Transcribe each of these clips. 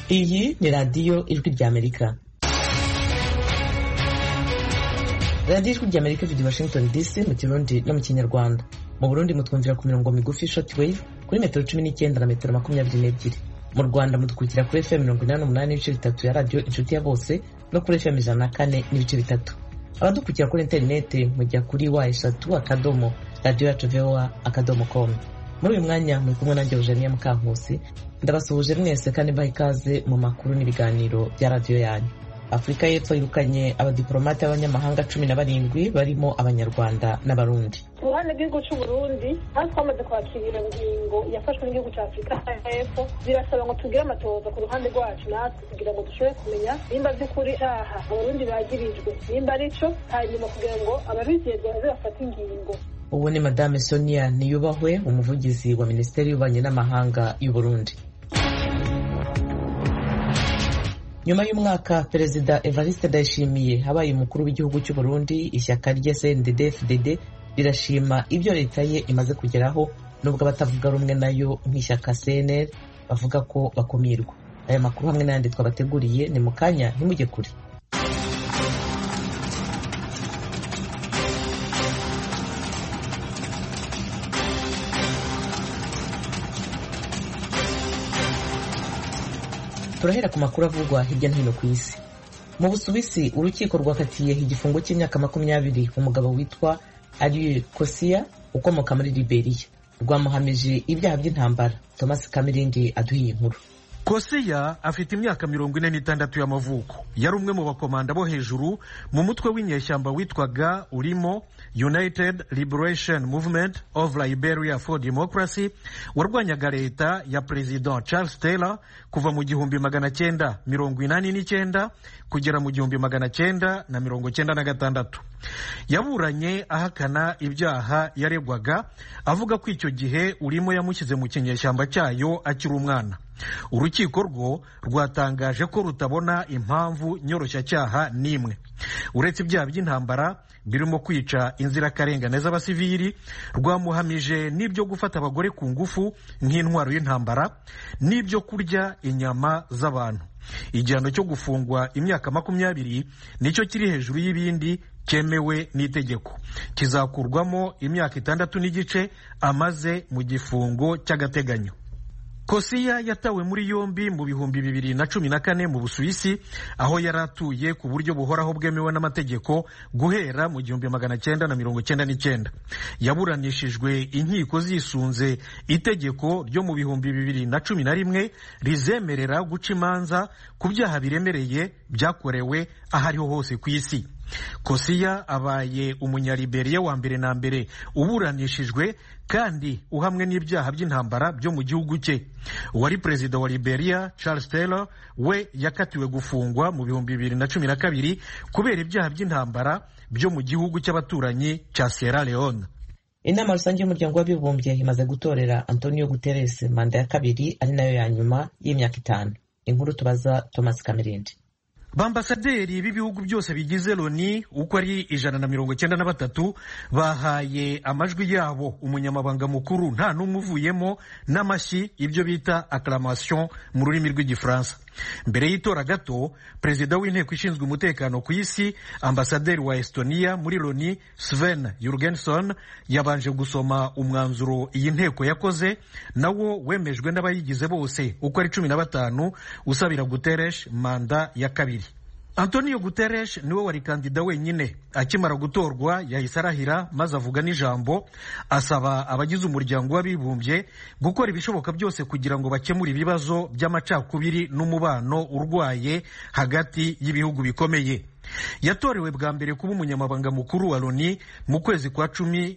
Iyi ni radiyo ijwi ry'Amerika. Radiyo ijwi ry'Amerika ivugira Washington DC mu Kirundi no mu Kinyarwanda. Mu Burundi mutwumvira ku mirongo migufi shortwave kuri metero 19 na metero 22. Mu Rwanda mudukurikira kuri FM 88.3 ya radiyo Inshuti ya Bose no kuri FM 104.3. Abadukurikira kuri interineti mujya kuri wa3 radio yacu voa.com. Muri uyu mwanya muri kumwe nanjye Eugenia Mukankusi, ndabasuhuje mwese kandi mbaha ikaze mu makuru n'ibiganiro bya radiyo yanyu. Afurika y'Epfo yirukanye abadiplomate b'abanyamahanga 17 barimo abanyarwanda n'abarundi. Uruhande rw'igihugu cy'u Burundi hasi twamaze kwakira ingingo yafashwe n'igihugu cya Afurika y'Epfo, birasaba ngo tugire amatohoza ku ruhande rwacu natwe kugira ngo dushobore kumenya nimba by'ukuri cyaha abarundi bagirijwe nimba arico, hanyuma kugira ngo ababizerwa bafate ingingo. Ubu ni Madame Sonia Niyubahwe, umuvugizi wa Minisiteri y'Ububanyi n'Amahanga y'u Burundi. Nyuma y'umwaka Perezida Evariste Ndayishimiye habaye umukuru w'igihugu cy'u Burundi, ishyaka rye CNDD-FDD rirashima ibyo leta ye imaze kugeraho, nubwo abatavuga rumwe nayo nk'ishyaka CNL bavuga ko bakumirwa. Aya makuru hamwe n'ayandi twabateguriye ni mu kanya, ntimujye kure. Turahera ku makuru avugwa hirya no hino ku isi. Mu Busuwisi urukiko rwakatiye igifungo cy'imyaka 20 umugabo witwa Aliou Kosia ukomoka muri Liberia. Rwamuhamije ibyaha by'intambara. Thomas Kamirindi aduhiye inkuru. Kosia afite imyaka 46 y'amavuko. Yari umwe mu bakomanda bo hejuru mu mutwe w'inyeshyamba witwaga urimo United Liberation Movement of Liberia for Democracy, warwanyaga leta ya President Charles Taylor kuva mu 1989 kugera mu 1996. Yaburanye ahakana ibyaha yaregwaga, avuga ko icyo gihe urimo yamushyize mu kinyeshyamba cyayo akiri umwana. Urukiko rwo rwatangaje ko rutabona impamvu nyoroshyacyaha n'imwe. Uretse ibyaha by'intambara birimo kwica inzirakarengane z'abasivili, rwamuhamije n'ibyo gufata abagore ku ngufu nk'intwaro y'intambara, n'ibyo kurya inyama z'abantu. Igihano cyo gufungwa imyaka 20 nicyo kiri hejuru y'ibindi cyemewe n'itegeko. Kizakurwamo imyaka 6 n'igice amaze mu gifungo cy'agateganyo. Kosia yatawe muri yombi mu 2014 mu Busuwisi, aho yaratuye ku buryo buhoraho bwemewe n'amategeko guhera mu 1999. Yaburanishijwe inkiko zisunze itegeko ryo mu 2011 rizemerera guca imanza ku byaha biremereye byakorewe ahariho hose ku isi. Kosia abaye umunyaliberia wa mbere na mbere uburanishijwe kandi uhamwe n'ibyaha by'intambara byo mu gihugu cye. Uwari perezida wa Liberia Charles Taylor we yakatiwe gufungwa mu 2012 kubera ibyaha by'intambara byo mu gihugu cy'abaturanyi cya Sierra Leone. Inama rusange y'umuryango w'abibumbye imaze gutorera Antonio Guterres manda ya kabiri ari nayo ya nyuma y'imyaka 5. Inkuru tubaza Thomas Kamirindi. Bambasaderi b'ibihugu byose bigize Loni uko ari 193 bahaye amajwi yabo umunyamabanga mukuru nta n'umuvuyemo n'amashyi, ibyo bita acclamation mu rurimi rw'igifaransa. Mbere y'itora gato, perezida w'inteko ishinzwe umutekano ku isi, ambasaderi wa Estonia muri Loni Sven Jurgenson, yabanje gusoma umwanzuro iyi nteko yakoze, nawo wemejwe n'abayigize bose uko ari 15 usabira Guterres manda ya kabiri. Antonio Guterres niwe wari kandida wenyine. Akimara gutorwa yahise arahira maze avuga n'ijambo, asaba abagize umuryango w'abibumbye gukora ibishoboka byose kugira ngo bakemure ibibazo by'amacakubiri n'umubano urwaye hagati y'ibihugu bikomeye. Yatorewe bwa mbere kuba umunyamabanga mukuru wa Loni mu kwezi kwa 10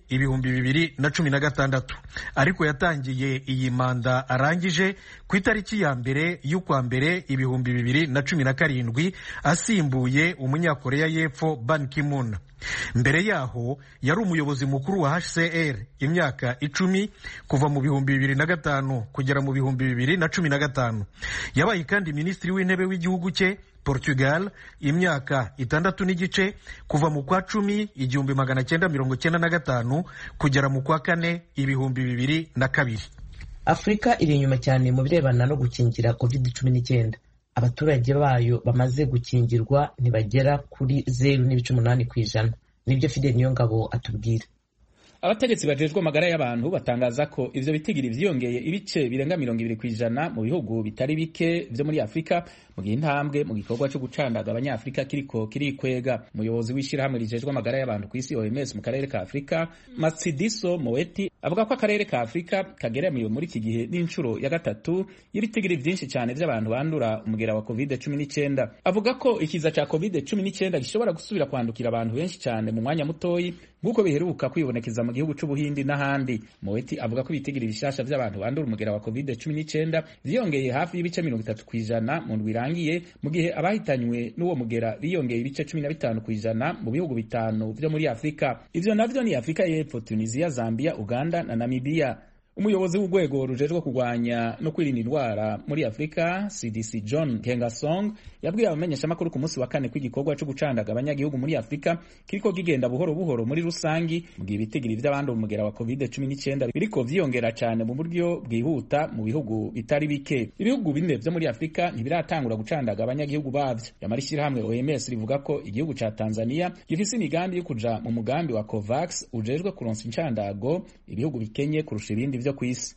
2016, ariko yatangiye iyi manda arangije ku itariki ya mbere y'ukwa mbere 2017 asimbuye umunyakoreya y'Epfo Ban Ki-moon. Mbere yaho yari umuyobozi mukuru wa HCR imyaka 10 kuva mu 2005 kugera mu 2015. Yabaye kandi minisitiri w'intebe w'igihugu cye Portugal imyaka 6 n'igice kuva mu kwa 10 1995 kugera mu kwa 4 2002. Afrika iri inyuma cyane mu birebana no gukingira COVID-19. abaturage bayo bamaze gukingirwa ntibagera kuri 0.8%. Nibyo Fidel Niyongabo atubwira. Abategetsi bajejwe amagara y'abantu batangaza ko ivyo bitigiri vyiyongeye ibice birenga 20% mu bihugu bitari bike vyo muri Afrika, mu gihe intambwe mu gikorwa cyo gucandaga abanyafrika kiriko kirikwega. Umuyobozi w'ishirahamwe rijejwe amagara y'abantu ku isi OMS mu karere ka Afrika, Matsidiso Moeti, avuga ko akarere ka Afrika kageramiwe muri iki gihe n'incuro ya gatatu y'ibitigiri vyinshi cyane vy'abantu bandura umugera wa COVID-19. Avuga ko ikiza ca COVID-19 gishobora gusubira kwandukira abantu benshi cyane mu mwanya mutoyi nk'uko biheruka kwibonekeza mu gihugu c'Ubuhindi n'ahandi. Moeti avuga ko ibitigiri bishasha vy'abantu bandura umugera wa COVID-19 vyiyongeye hafi y'ibice 30% mu ndwi irangiye, mu gihe abahitanywe n'uwo mugera biyongeye ibice 15% mu bihugu bitanu vyo muri Afrika. Ivyo navyo ni Afrika y'Epfo, Tunisia, Zambia, Uganda na Namibia. Umuyobozi w'urwego rujejwe kurwanya no kwirinda indwara muri Afrika CDC John Nkengasong yabwiye abamenyeshamakuru ku munsi wa kane kw'igikorwa cyo gucandaga abanyagihugu muri Afrika kiriko kigenda buhoro buhoro muri rusangi, mu gihe ibitigiri vy'abandi umugera wa COVID-19 biriko vyiyongera cyane mu buryo bwihuta mu bihugu bitari bike. Ibihugu bine vyo muri Afrika ntibiratangura gucandaga abanyagihugu bavyo. Yamarishira hamwe OMS rivuga ko igihugu ca Tanzania gifise imigambi yo kuja mu mugambi wa COVAX ujejwe kuronsa incandago ibihugu bikenye kurusha ibindi vyo kwisi.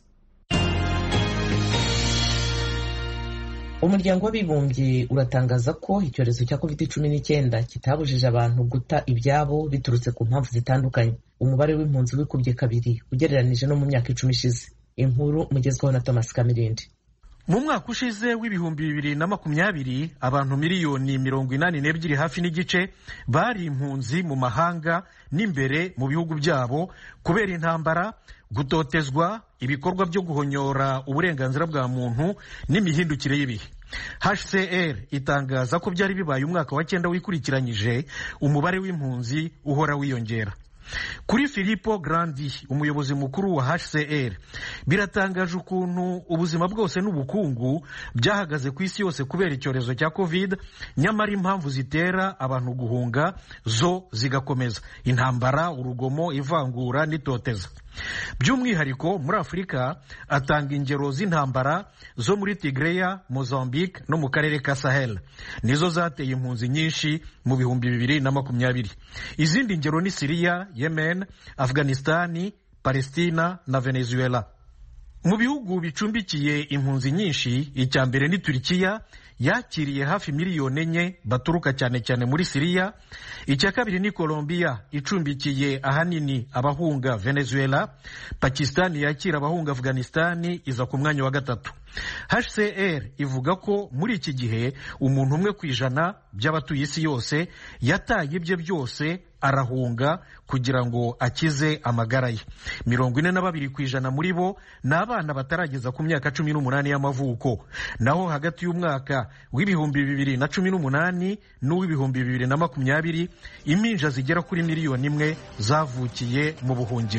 Umuryango w'abibumbye uratangaza ko icyorezo cya COVID-19 kitabujije abantu guta ibyabo biturutse ku mpamvu zitandukanye. Umubare w'impunzi wikubye kabiri ugereranije no mu myaka 10 ishize. Inkuru mugezweho na Thomas Kamirindi. Mu mwaka ushize w'ibihumbi 2020 abantu miliyoni 82 hafi n'igice bari impunzi mu mahanga n'imbere mu bihugu byabo kubera intambara, gutotezwa, ibikorwa byo guhonyora uburenganzira bwa muntu n'imihindukire y'ibihe. HCR itangaza ko byari bibaye umwaka wa 9 wikurikiranyije umubare w'impunzi uhora wiyongera. Kuri Filippo Grandi, umuyobozi mukuru wa HCR, biratangaje ukuntu ubuzima bwose n'ubukungu byahagaze ku isi yose kubera icyorezo cya COVID, nyamara impamvu zitera abantu guhunga zo zigakomeza: intambara, urugomo, ivangura n'itoteza. By'umwihariko muri Afrika atanga ingero z'intambara zo muri Tigray, Mozambique no mu karere ka Sahel, nizo zateye impunzi nyinshi mu bihumbi 2020. Izindi ngero ni Syria, Yemen, Afghanistan, Palestina na Venezuela. Mu bihugu bicumbikiye impunzi nyinshi, icya mbere ni Turkiya, yakiriye hafi miliyoni 4 baturuka cyane cyane muri Syria. Icya kabiri ni Colombia, icumbikiye ahanini abahunga Venezuela. Pakistan yakira abahunga Afghanistan, iza ku mwanya wa gatatu. HCR ivuga ko muri iki gihe umuntu umwe kwijana by'abatuye isi yose yataye ibye byose arahunga kugira ngo akize amagara ye. 42% muri bo ni abana batarageza ku myaka 18 y'amavuko. Naho hagati y'umwaka w'ibihumbi 2018 n'uw'ibihumbi 2020 impinja zigera kuri miliyoni 1 zavukiye mu buhungiro.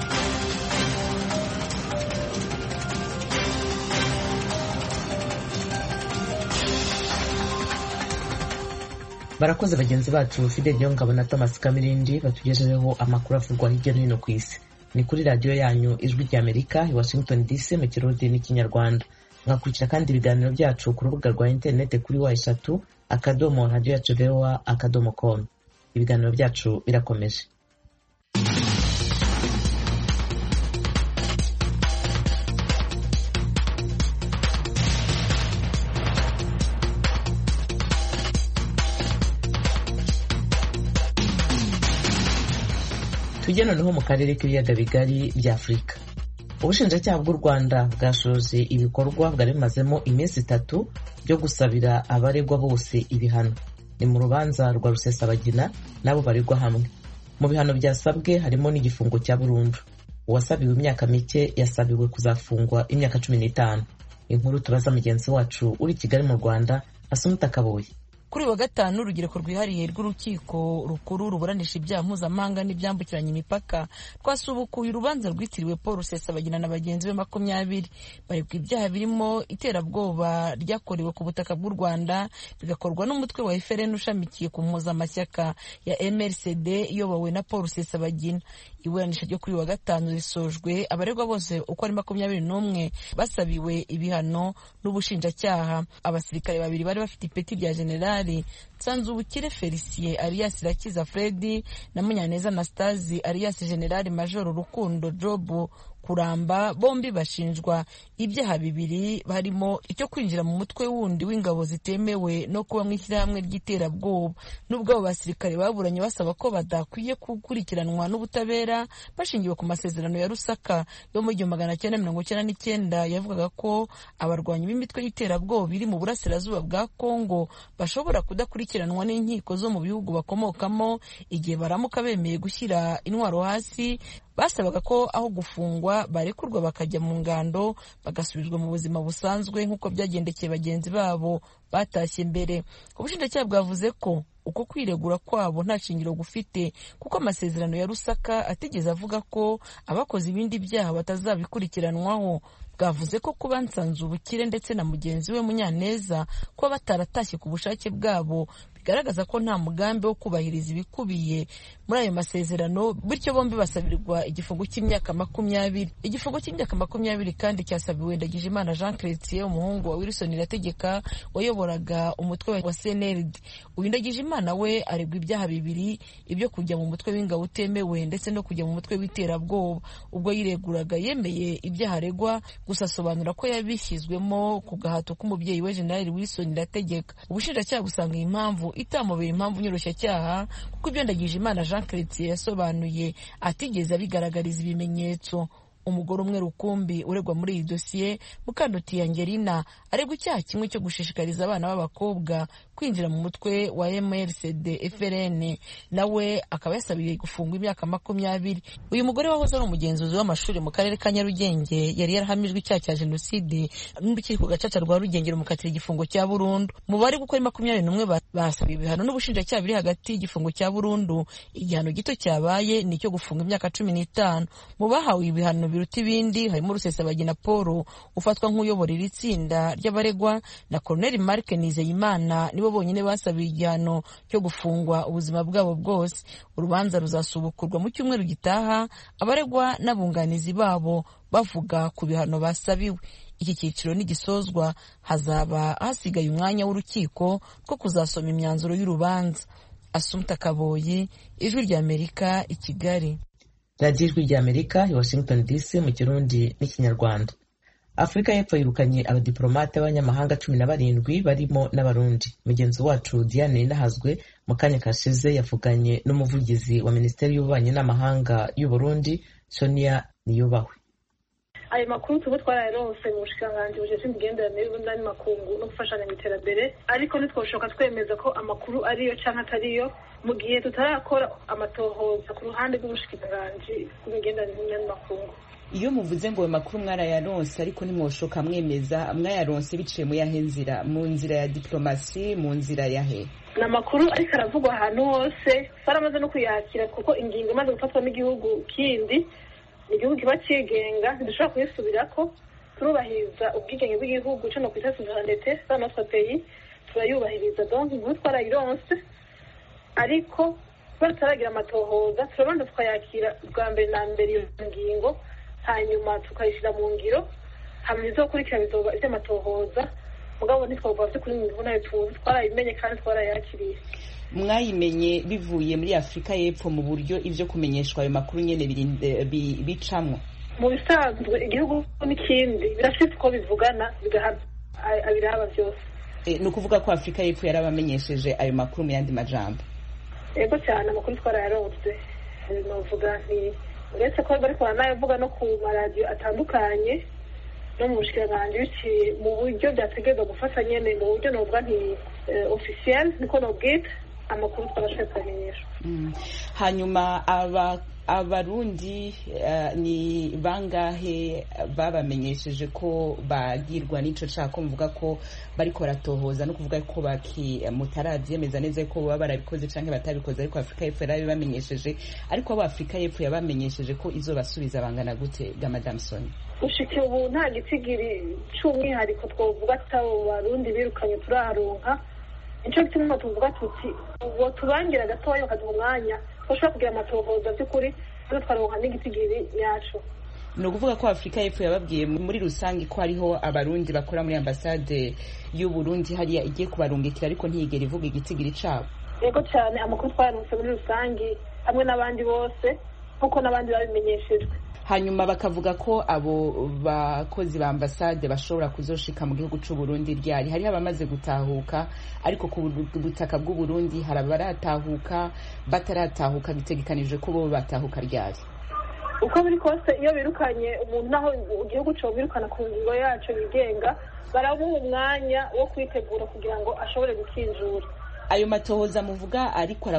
Barakoze bagenzi bacu Fidel Niyongabo na Thomas Kamirindi batugejejeho amakuru avugwa hirya no hino ku isi. Ni kuri radio yanyu Ijwi ry'Amerika i Washington DC mu Kirundi n'Ikinyarwanda. Mwakurikira kandi ibiganiro byacu ku rubuga rwa internet kuri wa3.radio.voa.com. Ibiganiro byacu birakomeje. Tujye noneho mu karere k'ibiyaga bigari bya Afurika. Ubushinjacyaha bw'u Rwanda bwashoje ibikorwa bwari bimazemo iminsi 3 byo gusabira abaregwa bose ibihano. Ni mu rubanza rwa Rusesabagina nabo baregwa hamwe. Mu bihano byasabwe harimo n'igifungo cya burundu. Uwasabiwe imyaka mike yasabiwe kuzafungwa imyaka 15. Inkuru tubaza mugenzi wacu uri Kigali mu Rwanda, Asumta Kaboyi. kuri wa gatanu urugereko rwihariye rw'urukiko rukuru ruburanisha ibyaha mpuzamahanga n'ibyambukiranya imipaka rwasubukuye urubanza rwitiriwe Paul Rusesabagina na bagenzi be 20 baregwa ibyaha birimo iterabwoba ryakorewe ku butaka bw'u Rwanda bigakorwa n'umutwe wa FRN ushamikiye ku mpuzamashyaka ya MRCD iyobowe na Paul Rusesabagina. Iburanisha ryo kuri wa gatanu risojwe abaregwa bose uko ari 21 basabiwe ibihano n'ubushinjacyaha. Abasirikare babiri bari bafite ipeti rya generali Nsanzubukire Felicien alias Rakiza Freddy na Munyaneza Anastasi alias General Major Rukundo Job Kuramba, bombi bashinjwa ibyaha bibiri harimo icyo kwinjira mu mutwe wundi w'ingabo zitemewe no kuba mu ishyirahamwe ry'iterabwoba. Nubwo abo basirikare baburanye basaba ko badakwiye gukurikiranwa n'ubutabera bashingiwe ku masezerano ya Rusaka yo mu 1999 yavugaga ko abarwanyi b'imitwe y'iterabwoba biri mu burasirazuba bwa Kongo bashobora kudakurikiranwa n'inkiko zo mu bihugu bakomokamo igihe baramuka bemeye gushyira intwaro hasi. Basabaga ko aho gufungwa barekurwa bakajya mu ngando bagasubizwa mu buzima busanzwe nk'uko byagendekeye bagenzi babo batashye mbere. Ubushinjacyaha bwavuze ko uko kwiregura kwabo nta shingiro gufite kuko amasezerano ya Rusaka atigeze avuga ko abakoze ibindi byaha batazabikurikiranwaho. Bwavuze ko kuba Nsanzubukire ndetse na mugenzi we Munyaneza ko bataratashye ku bushake bwabo bigaragaza ko nta mugambi wo kubahiriza ibikubiye muri ayo masezerano, bityo bombi basabirirwa igifungo cy'imyaka 20. Igifungo cy'imyaka 20 kandi cyasabiwe Ndagijimana Jean Chrétien, umuhungu wa Wilson Irategeka wayoboraga umutwe wa CNLD. Uyu Ndagijimana we aregwa ibyaha bibiri, ibyo kujya mu mutwe w'ingabo utemewe ndetse no kujya mu mutwe w'iterabwoba. Ubwo yireguraga yemeye ibyaha aregwa, gusa asobanura ko yabishyizwemo ku gahato k'umubyeyi we General Wilson Irategeka. Ubushinjacyaha busanga iyi mpamvu itamubera impamvu nyoroshya kuko ibyo Ndagijimana Jean Chrétien yasobanuye atigeze abigaragariza ibimenyetso. Umugore umwe rukumbi uregwa muri iyi dosiye, Mukanduti Angelina, aregwa icyaha kimwe cyo gushishikariza abana b'abakobwa kwinjira mu mutwe wa MRCD FRN, nawe akaba yasabiye gufungwa imyaka 20. Uyu mugore wahoze ari umugenzuzi w'amashuri mu karere ka Nyarugenge yari yarahamijwe icyaha cya jenoside n'urukiko gacaca rwa Rugenge rumukatira igifungo cya burundu. Mu bari gukora 21 basabiye ibihano n'ubushinjacyaha biri hagati y'igifungo cya burundu, igihano gito cyabaye ni cyo gufunga imyaka 15. Mu bahawe ibihano biruta ibindi harimo Rusesabagina Paul ufatwa nk'uyobora iri tsinda ry'abaregwa na Colonel Mark Nizeyimana, nibo bonyine basabiye igihano cyo gufungwa ubuzima bwabo bwose. Urubanza ruzasubukurwa mu cyumweru gitaha, abaregwa n'abunganizi babo bavuga ku bihano basabiwe. Iki cyiciro nigisozwa hazaba hasigaye umwanya w'urukiko ko kuzasoma imyanzuro y'urubanza. Assumpta Kaboyi, Ijwi ry'Amerika, i Kigali. Radio Ijwi ry'Amerika i Washington DC mu Kirundi n'Ikinyarwanda. Afrika y'Epfo yirukanye abadiplomate b'abanyamahanga 17 barimo n'abarundi. Mugenzi wacu Diane Nahazwe mu kanya kashize yavuganye n'umuvugizi wa Minisiteri y'Ububanyi n'Amahanga y'u Burundi, Sonia Niyubahwe. Ayo makuru tuba twararonse mu bushikiranganji bujejwe imigenderanire y'Uburundi n'amakungu no gufashanya mu iterambere, ariko ntitwoshoka twemeza ko amakuru ariyo canke atariyo mu gihe tutarakora amatohoza ku ruhande rw'ubushikiranganji bw'imigenderanire n'amakungu. Iyo muvuze ngo ayo makuru mwarayaronse ariko nimwoshoka mwemeza, mwayaronse biciye mu yahe nzira? Mu nzira ya diplomasi, mu nzira yahe? Na makuru ariko aravugwa ahantu hose, faramaze no kuyakira kuko ingingo imaze gufatwa n'igihugu kindi, igihugu kiba cigenga ntidushobora kuyisubirako. Turubahiriza ubwigenge bw'igihugu cyo no kwita souveraineté dans notre pays, turayubahiriza. Donc inkuru twarayironse, ariko bataragira amatohoza turabanza tukayakira bwa mbere na mbere iyo ngingo, hanyuma tukayishyira mu ngiro, hanyuma izokurikira bizoba iby'amatohoza. Mugabo ntitwavuga ko kuri inkuru nayo tuzi, twarayimenye kandi twarayakiriye. Mwayimenye bivuye muri Afrika y'Epfo mu buryo ivyo kumenyeshwa ayo makuru nyene bicamwo? Mu bisanzwe igihugu n'ikindi birafite uko bivugana bigahana abiraba byose. Ni ukuvuga ko Afrika y'Epfo yarabamenyesheje ayo makuru mu yandi majambo? Yego cyane, amakuru twarayaronse. Novuga nti uretse ko bariko baranayavuga no ku maradiyo atandukanye no mu bushikiranganji biciye mu buryo byategerezwa gufasha nyene mu buryo novuga nti officiel, niko nobwita amakuru twabashoboye kumenyesha. Hanyuma abarundi ni bangahe babamenyesheje ko bagirwa n'ico cako muvuga ko bariko baratohoza no kuvuga ko mutaravyemeza neza ko baba barabikoze canke batabikoze ariko Afrika y'Epfo yarabibamenyesheje ariko abo Afrika y'Epfo yabamenyesheje ko izobasubiza bangana gute ga Madame Sonia? Ushike ubu nta gitigiri c'umwihariko twovuga abo barundi birukanye turaronka nico gituma tuvuga tuti uwo tubangira gatoya bakaduha umwanya ushobora kugira amatohoza by'ukuri twaronka n'igitigiri yacu. Ni ukuvuga ko Afrika y'Epfo yababwiye muri rusange ko hariho abarundi bakora muri ambasade y'u Burundi hariya igiye kubarungikira ariko ntiyigera ivuga igitigiri cabo? Yego cyane, amakuru twayaronse muri rusange hamwe n'abandi bose nkuko n'abandi babimenyeshejwe. Hanyuma bakavuga ko abo bakozi ba ambasade bashobora kuzoshika mu gihugu c'u Burundi ryari hari abamaze gutahuka ariko ku butaka bw'u Burundi hari abaratahuka bataratahuka bitegekanije ko bo batahuka ryari. Uko biri kose iyo birukanye umuntu naho igihugu cyo birukana ku ngingo yacu yigenga baramuha umwanya wo kwitegura kugira ngo ashobore gukinjura. Ayo matohoza muvuga ariko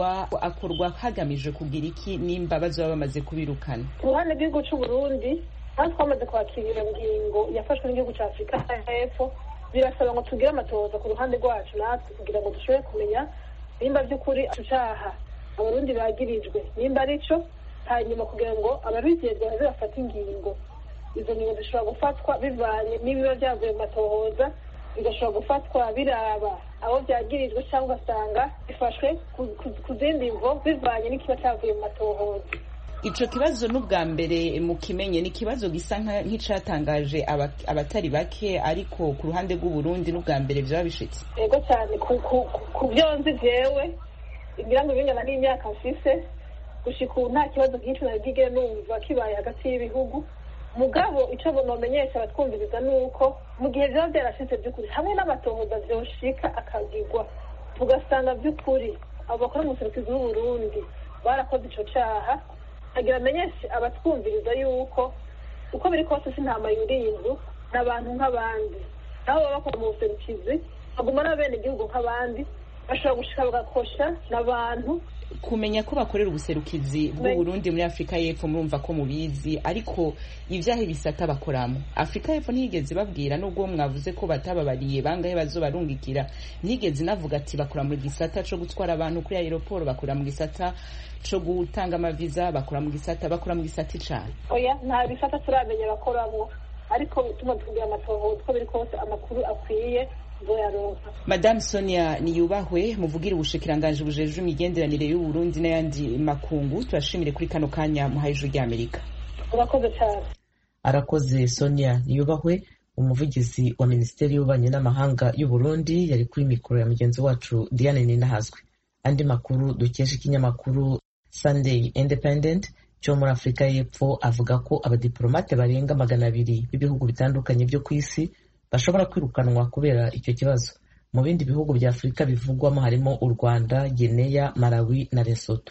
akorwa hagamije kugira iki nimba bazoba bamaze kubirukana? Ku ruhande rw'igihugu c'u Burundi natwe twamaze kwakira ingingo yafashwe n'igihugu ca Afrika y'Epfo birasaba ngo tugire amatohoza ku ruhande rwacu natwe kugira ngo dushobore kumenya nimba by'ukuri icaha abarundi bagirijwe nimba arico, hanyuma kugira ngo ababijejwe baze bafate ingingo. Izo ngingo zishobora gufatwa bivanye n'ibiba vyavuye mu matohoza, bigashobora gufatwa biraba abo byagirijwe cyangwa ugasanga bifashwe ku zindi mvo bivanye n'ikiba cyavuye mu matohoza. Ico kibazo n'ubwa mbere mukimenye ni kibazo gisa nk'icatangaje abatari bake ariko ku ruhande rw'u Burundi n'ubwa mbere vyaba bishitse. Yego cyane, ku byo nzi jewe ngira ngo bingana n'imyaka mfise gushika ubu nta kibazo nk'icyo nabwigere numva kibaye hagati y'ibihugu. Mugabo ico bonomenyesha abatwumviriza nuko mu gihe vyaba vyarashitse by'ukuri hamwe n'amatohoza vyoshika akagirwa tugasanga by'ukuri abo bakora mu buserukizi bw'u Burundi barakoze ico caha, agira amenyeshe abatwumviriza yuko uko biri kose s'intama yuriye inzu n'abantu nk'abandi, nabo baba bakora mu buserukizi baguma n'abene igihugu nk'abandi, bashobora gushika bagakosha n'abantu. Kumenya ko bakorera ubuserukizi bw'u Burundi muri Afrika y'Epfo murumva ko mubizi ariko ivyahe bisata bakoramo Afrika y'Epfo ntiyigeze babwira nubwo mwavuze ko batababariye bangahe bazobarungikira, ntiyigeze navuga ati bakora mu gisata co gutwara abantu kuri aeroport, bakora mu gisata co gutanga amaviza, bakora mu gisata icana? Oya, nta bisata turamenya bakoramo ariko tuma tugira amatohoza uko biri kose amakuru akwiye. Madame Sonia Niyubahwe muvugira ubushikiranganje bujejwe imigenderanire y'u Burundi n'ayandi makungu, turashimire kuri kano kanya muhaye ijwi ry'Amerika. Urakoze cyane. Arakoze Sonia Niyubahwe, umuvugizi wa Minisiteri y'Ububanyi n'Amahanga y'u Burundi, yari kuri mikoro ya mugenzi wacu Diane Ninahazwe. Andi makuru dukesha ikinyamakuru Sunday Independent cyo muri Afrika y'Epfo avuga ko abadiplomate barenga 200 b'ibihugu bitandukanye byo ku isi bashobora kwirukanwa kubera icyo kibazo. Mu bindi bihugu bya Afrika bivugwamo harimo u Rwanda, Guinea, Malawi na Lesotho.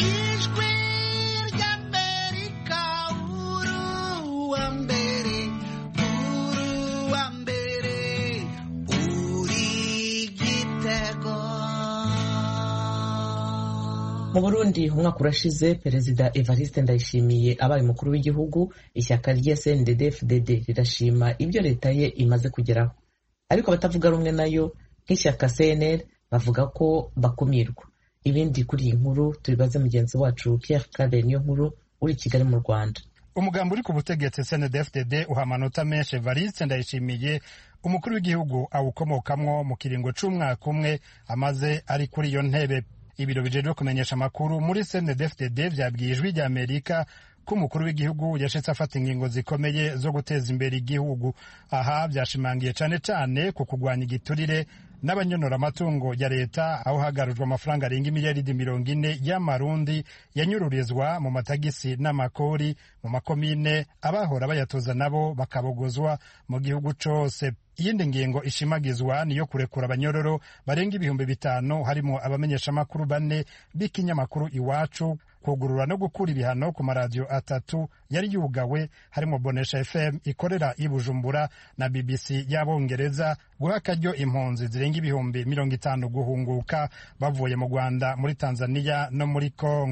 Mu Burundi umwaka urashize Perezida Evariste Ndayishimiye abaye umukuru w'igihugu, ishyaka rye CNDD-FDD rirashima ibyo leta ye imaze kugeraho, ariko batavuga rumwe nayo nk'ishyaka CNL bavuga ko bakumirwa. Ibindi kuri iyi nkuru tubibaze mugenzi wacu Pierre Claver Niyonkuru uri Kigali mu Rwanda. Umugambi uri ku butegetsi CNDD-FDD uha amanota menshi Evariste Ndayishimiye umukuru w'igihugu awukomokamwo mu kiringo c'umwaka umwe amaze ari kuri iyo ntebe. Ibiro bijejwe kumenyesha amakuru muri CNDD-FDD vyabwiye ijwi ry'Amerika ko umukuru w'igihugu yashitse afata ingingo zikomeye zo guteza imbere igihugu. Aha vyashimangiye cane cane ku kugwanya igiturire n'abanyonora amatungo ya leta, aho hagarujwe amafaranga arenga miliyaridi 40 y'amarundi yanyururizwa mu matagisi n'amakori mu makomine, abahora bayatoza nabo bakabogozwa mu gihugu cose. Iyindi ngingo ishimagizwa niyo kurekura abanyororo barenga 5,000 harimo abamenyesha makuru 4 b'ikinyamakuru Iwacu, kugurura no gukura ibihano ku maradiyo 3 yari yugawe harimo Bonesha FM ikorera i Bujumbura na BBC y'Abongereza, guha akaryo impunzi zirenga 50,000 guhunguka bavuye mu Rwanda, muri Tanzania no muri Kongo.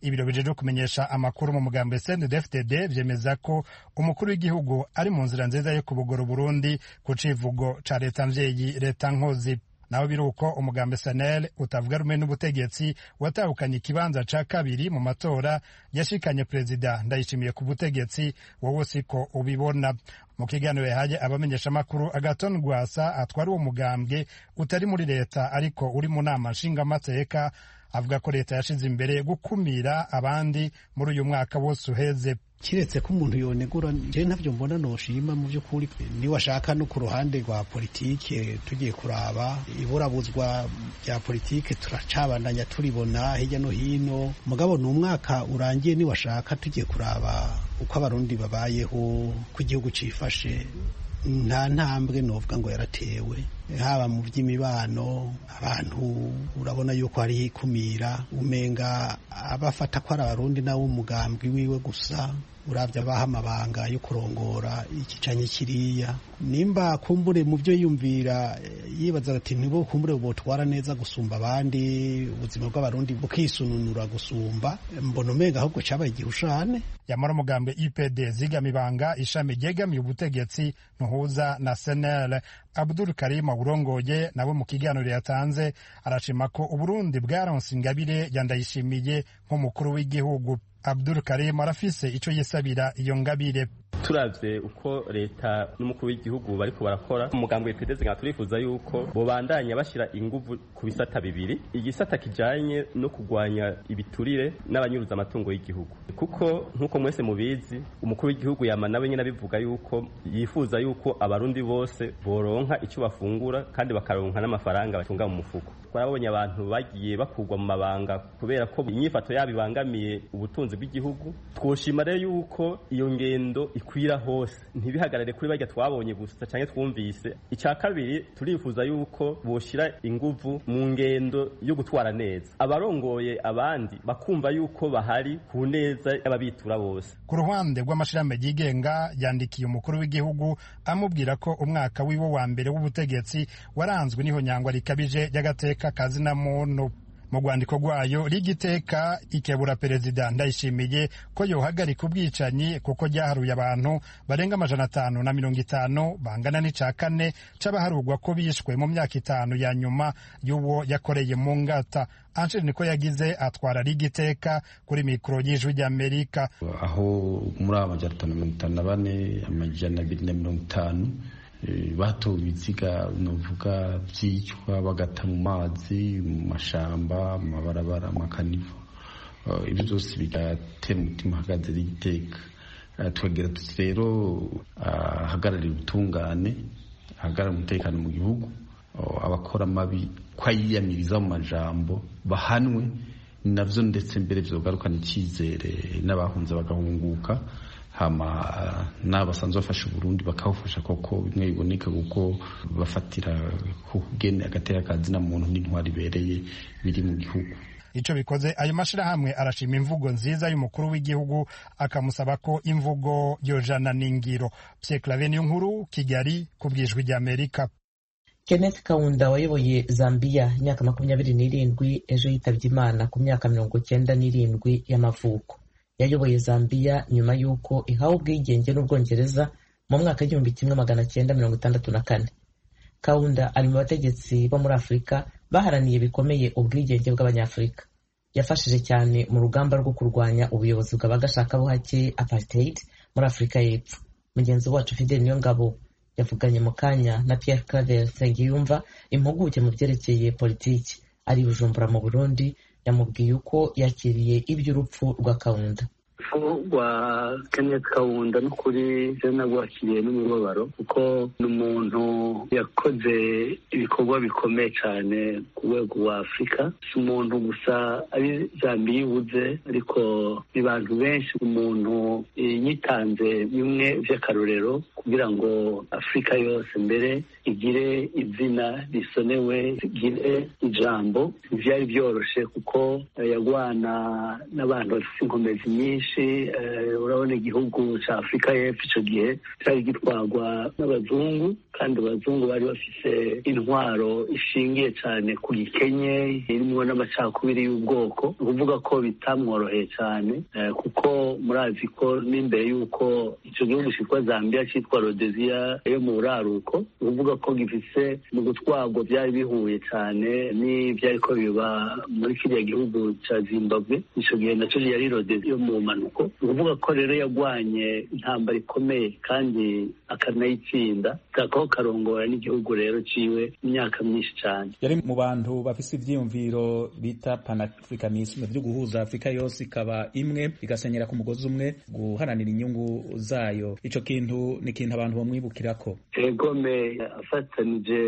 ibiro bijejwe kumenyesha amakuru mu mugambi CNDD-FDD vyemeza ko umukuru w'igihugu ari mu nzira nziza yo kubugora Burundi ku civugo ca leta mvyeyi leta nkozi. Naho biruko umugambi SNL utavuga rumwe n'ubutegetsi watahukanye ikibanza ca kabiri mu matora yashikanye Perezida Ndayishimiye ku butegetsi, wowe siko ubibona. Mu kiganiro yahaye abamenyesha amakuru, Agathon Rwasa atwara uwo mugambwe utari muri leta ariko uri mu nama nshingamateka avuga ko leta yashize imbere gukumira abandi muri uyu mwaka wose uheze. kiretse ko umuntu yonegura je ntavyo mbona noshima mu by'ukuri ni washaka no ku ruhande rwa politike tugiye kuraba iburabuzwa bya politike turacabandanya turibona hirya no hino mugabo ni umwaka urangiye ni washaka tugiye kuraba uko abarundi babayeho ku gihugu cifashe nta ntambwe novuga ngo yaratewe haba mu by'imibano abantu urabona yuko hari ikumira umenga abafata ko ari abarundi nawo umugambwe wiwe gusa uravya baha amabanga yo kurongora ikicanye kiriya nimba kumbure mu byo yumvira yibaza ati ntibo kumbure botwara neza gusumba abandi ubuzima bw'abarundi bukisununura gusumba mbona umenga ahubwo cabaye igihushane. Yamara umugambi IPD zigamibanga ishami ryegamiye ubutegetsi ntuhuza na SNL Abdul Karim urongoye nabo mu kiganiro yatanze arashima ko Uburundi bwaronse ingabire yandayishimiye nk'umukuru w'igihugu. Abdul Karim arafise ico yisabira iyo ngabire. Turavye uko leta n'umukuru w'igihugu bariko barakora umugambwe w'IPD nga turifuza yuko bobandanya bashira inguvu ku bisata bibiri, igisata kijanye no kugwanya ibiturire n'abanyuruza amatungo y'igihugu, kuko nkuko mwese mubizi umukuru w'igihugu yama nawe nyene bivuga yuko yifuza yuko abarundi bose boronka icyo bafungura kandi bakaronka n'amafaranga batunga mu mufuko. Twarabonye abantu bagiye bakugwa mu mabanga kubera ko inyifato yabo ibangamiye ubutunzi bw'igihugu. Twoshima rero yuko iyo ngendo ikwira hose ntibihagarare kuri barya twabonye gusa canke twumvise. Icya kabiri turifuza yuko boshira inguvu mu ngendo yo gutwara neza, abarongoye abandi bakumva yuko bahari ku neza y'ababitura bose. Ku ruhande rw'amashirahamwe yigenga yandikiye umukuru w'igihugu amubwira ko umwaka wiwe wa mbere w'ubutegetsi waranzwe n'ihonyangwa rikabije y'agateka kazina muntu. Mu rwandiko rwayo rigiteka ikebura Perezida Ndayishimiye ko yohagarika ubwicanyi kuko ryaharuye abantu barenga 550 bangana n'ica kane c'abaharugwa ko bishwe mu myaka 5 ya nyuma y'uwo yakoreye mu ngata. Angel niko yagize atwara rigiteka kuri mikro y'Ijwi ry'Amerika. Aho muri 554 250 batowe ibiziga novuga byicwa bagata mu mazi mu mashamba mu mabarabara amakanivo, ibyo byose bigatera umutima hagaze rigiteka. Twegera tuti rero ahagararira ubutungane, ahagararira umutekano mu gihugu, abakora mabi kwayiyamiriza mu majambo bahanwe, navyo ndetse mbere vyogarukana icyizere n'abahunze bagahunguka, hama n'abasanzwe bafasha Burundi bakawufasha koko bimwe biboneka kuko bafatira kugene agateka kazina muntu n'intwari bereye biri mu gihugu. Ico bikoze ayo mashirahamwe arashima imvugo nziza y'umukuru w'igihugu akamusaba ko imvugo yojana n'ingiro. Pierre Claver Niyonkuru, Kigali, ku bw'Ijwi ry'Amerika. Kenneth Kaunda wayoboye Zambia imyaka 27 ejo yitabye Imana ku myaka 97 y'amavuko. Yayoboye Zambia nyuma y'uko ihawe ubwigenge n'Ubwongereza mu mwaka w'1964. Kaunda ari mu bategetsi bo muri Afurika baharaniye bikomeye ubwigenge bw'Abanyafurika. Yafashije cyane mu rugamba rwo kurwanya ubuyobozi bw'abagashakabuhake apartheid muri Afurika y'Epfo. Mugenzi wacu Fidel Niyongabo yavuganye mu kanya na Pierre Claver Nsengiyumva, impuguke mu byerekeye politiki ari Bujumbura mu Burundi, yamubwiye uko yakiriye iby'urupfu rwa Kaunda. Rwa Kenneth Kaunda n'ukuri jena rwakiriye n'umubabaro kuko n'umuntu yakoze ibikorwa bikomeye cyane ku rwego rwa Afurika. Si umuntu gusa ari Zambia ibuze, ariko ni bantu benshi. Umuntu yitanze bimwe vy'akarorero kugira ngo Afurika yose mbere igire izina risonewe, igire ijambo. Vyari byoroshe kuko yagwana n'abantu bafite inkomezi nyinshi, munsi urabona igihugu cya Afurika y'Epfo icyo gihe cyari gitwarwa n'abazungu, kandi abazungu bari bafise intwaro ishingiye cyane ku gikenye irimo n'amacakubiri y'ubwoko, ukuvuga ko bitamworoheye cyane kuko murazi ko n'imbere y'uko icyo gihugu cyitwa Zambia cyitwa Rhodesia yo mu buraruko, ukuvuga ko gifise mu gutwarwa byari bihuye cyane n'ibyari ko biba muri kiriya gihugu cya Zimbabwe. Icyo gihe nacyo yari Rhodesia yo mu manuko, ukuvuga ko rero yagwanye intambara ikomeye kandi akanayitsinda, kakaho karongora n'igihugu rero ciwe imyaka myinshi cyane. Yari mu bantu bafise ivyiyumviro bita Pan-Africanisme byo guhuza Afrika yose ikaba imwe igasenyera ku mugozi umwe guharanira inyungu zayo. Ico kintu ni kintu abantu bamwibukirako. Egome afatanije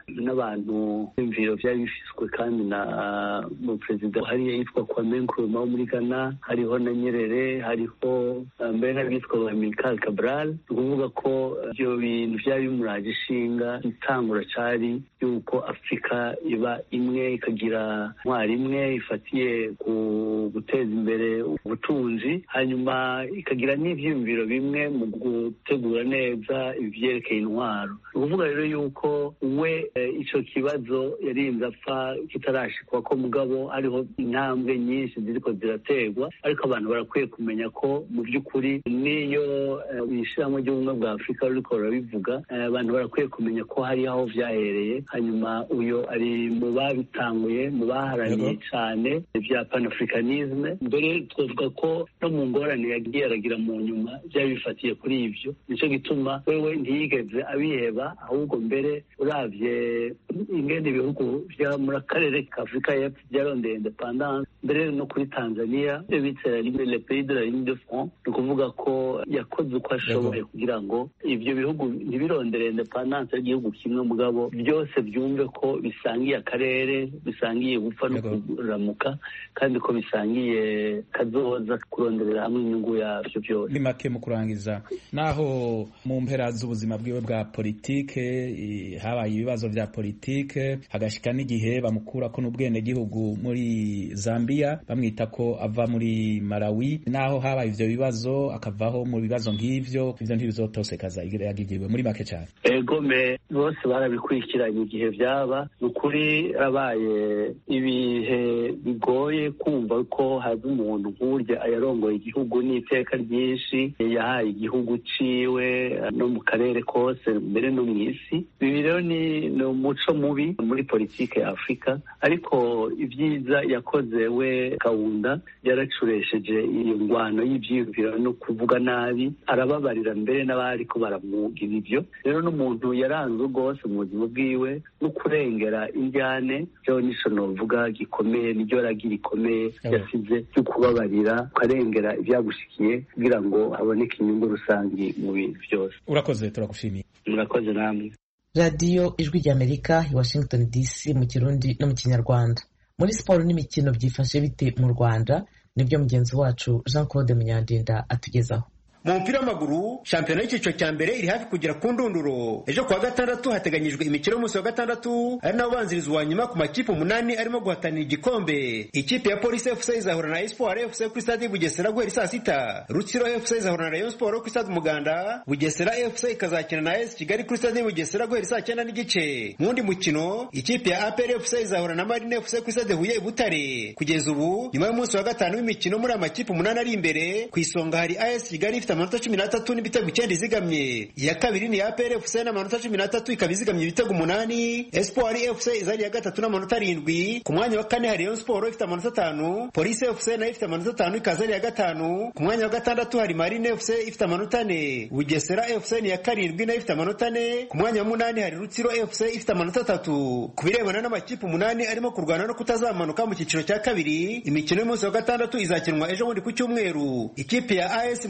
n'abantu imviro vyari bifiswe kandi na mu president hari yitwa Kwame Nkrumah muri Ghana, hariho na Nyerere, hariho mbere n'abitwa Amilcar Cabral. Ukuvuga ko ibyo bintu byari bimuraje ishinga itangura cari yuko Afrika iba imwe ikagira ntwari imwe ifatiye ku guteza imbere ubutunzi, hanyuma ikagira n'ivyiyumviro bimwe mu gutegura neza ivyerekeye intwaro. Ukuvuga rero yuko we ico kibazo yarinze apfa kitarashikwa ko mugabo hariho intambwe nyinshi ziriko zirategwa, ariko abantu barakwiye kumenya ko mu by'ukuri niyo ishirahamwe ry'ubumwe bwa Afrika riko rurabivuga, abantu barakwiye kumenya ko hari aho vyahereye, hanyuma uyo ari mu babitanguye, mu baharaniye cyane ibya Pan-Africanisme. Mbere twavuga ko no mu ngorane yagiye aragira mu nyuma byari bifatiye kuri ivyo, nico gituma wewe ntiyigeze abiheba, ahubwo mbere uravye ingene ibihugu vya muri akarere ka Afrika y'Epfo byarondeye independence, mbere no kuri Tanzania bitsera le pays de la ligne de front, ni ukuvuga ko yakoze uko ashoboye kugira ngo ivyo bihugu ntibirondere independence y'igihugu kimwe, mugabo byose byumve ko bisangiye akarere, bisangiye gupfa no kuramuka, kandi ko bisangiye kazoza kuronderera hamwe inyungu yavyo byose. Ni make mu kurangiza, naho mu mpera z'ubuzima bwiwe bwa politike habaye ibibazo vya politike, hagashika n'igihe bamukurako n'ubwene gihugu muri Zambia bamwita ko ava muri Malawi, naho habaye ivyo bibazo akavaho mu bibazo nk'ivyo, ivyo ntibizotosekaza yagigiriwe muri make cyane. Egome bose barabikurikiranye igihe vyaba, nukuri abaye ibihe bigoye kumva ko haza umuntu nk'urya ayarongoye igihugu n'iteka ryinshi yahaye igihugu ciwe no mu karere kose mbere no mw'isi. Ibi rero ni umuco mubi muri politike ya Afrika, ariko ivyiza yakoze we Kaunda yaracuresheje iyo ngwano y'ivyiyumviro no kuvuga nabi, arababarira mbere n'abariko baramugira ivyo. Rero n'umuntu yaranzwe rwose mu buzima bwiwe no kurengera indyane, cyo nico novuga gikomeye, niryo ragira ikomeye yasize cyo kubabarira ukarengera ivyagushikiye kugira ngo haboneke inyungu rusangi mu bintu byose. Urakoze, turagushimiye. Murakoze namwe. Radio Ijwi ry'Amerika i Washington DC mu Kirundi no mu Kinyarwanda. Muri siporo n'imikino byifashe bite mu Rwanda? Nibyo mugenzi wacu Jean Claude Munyandinda atugezaho. Mu mupira w'amaguru shampiyona y'icyiciro cya mbere iri hafi kugera ku ndunduro. Ejo kuwa gatandatu hateganyijwe imikino y'umunsi wa gatandatu ari nawo ubanziriza uwa nyuma ku makipe 8 arimo guhatanira igikombe. Ikipe ya Police FC izahura na Espoir FC kuri stade Bugesera guhera saa 6. Rutsiro FC izahura na Rayon Sport kuri stade Umuganda. Bugesera FC ikazakina na AS Kigali kuri stade Bugesera guhera saa 9 n'igice. Mu wundi mukino ikipe ya APR FC izahura na Marine FC kuri stade Huye Butare. Kugeza ubu nyuma y'umunsi wa gatanu w'imikino muri amakipe 8 ari imbere, ku isonga hari AS Kigali amanota 13 n'ibitego 9 izigamye. Iya kabiri ni APR FC n'amanota 13 ikaba izigamye ibitego 8. Espoir FC izari ya gatatu n'amanota 7. Ku mwanya wa kane hari Rayon Sport ifite amanota 5. Police FC nayo ifite amanota 5 ikazari ya gatanu. Ku mwanya wa gatandatu hari Marine FC ifite amanota 4. Bugesera FC ni ya karindwi nayo ifite amanota 4. Ku mwanya wa 8 hari Rutsiro FC ifite amanota 3. Ku birebana n'amakipe 8 arimo kurwana no kutazamanuka mu cyiciro cya kabiri, imikino y'umunsi wa gatandatu izakinwa ejo bundi ku cyumweru. Ikipe ya AS Muhanga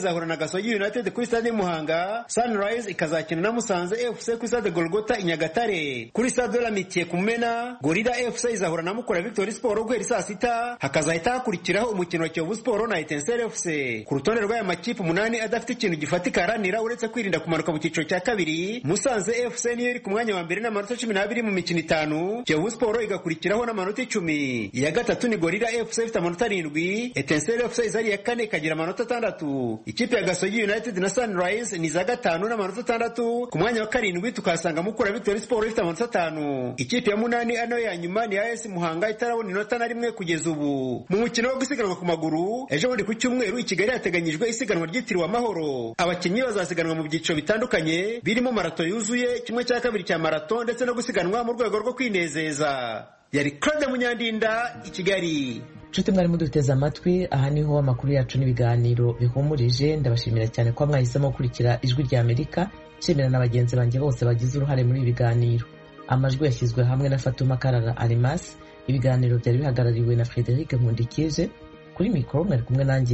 izahura na Gasogi United kuri stade Muhanga, Sunrise ikazakina na Musanze FC kuri stade Golgota i Nyagatare. Kuri stade l'Amitié ku Mumena, Gorilla FC izahura na Mukura Victory Sport guhera saa sita, hakazahita hakurikiraho umukino wa Kiyovu Sport na Etincelle FC. Ku rutonde rw'aya makipe 8 adafite ikintu gifatika aranira uretse kwirinda kumanuka mu cyiciro cya kabiri, Musanze FC niyo iri ku mwanya wa mbere n'amanota 12 mu mikino 5, Kiyovu Sport igakurikiraho n'amanota 10. Iya gatatu ni Gorilla FC ifite amanota 7, Etincelle FC izari ya kane ikagira amanota 6. Ikipe ya Gasogi United na Sunrise ni za 5 n'amanota 6. Ku mwanya wa 7 tukasanga Mukura Victory Sport ifite amanota 5. Ikipe ya 8 ano ya nyuma ni AS Muhanga itarabona inota na rimwe kugeza ubu. Mu mukino wo gusiganwa ku maguru, ejo bundi ku cyumweru i Kigali hateganyijwe isiganwa ryitiriwe Amahoro. Abakinnyi bazasiganwa mu byiciro bitandukanye birimo marato yuzuye, kimwe cya kabiri cya marato ndetse no gusiganwa mu rwego rwo kwinezeza. Yari Claude Munyandinda i Kigali. Nshuti mwari muduteze amatwi, aha niho amakuru yacu n'ibiganiro bihumurije. Ndabashimira cyane ko mwahisemo gukurikira Ijwi rya Amerika. Nshimira na bagenzi banjye bose bagize uruhare muri ibi biganiro. Amajwi yashyizwe hamwe na Fatuma Karara Alimas. Ibiganiro byari bihagarariwe na Frederic Nkundikije. Kuri mikoro mwari kumwe nanjye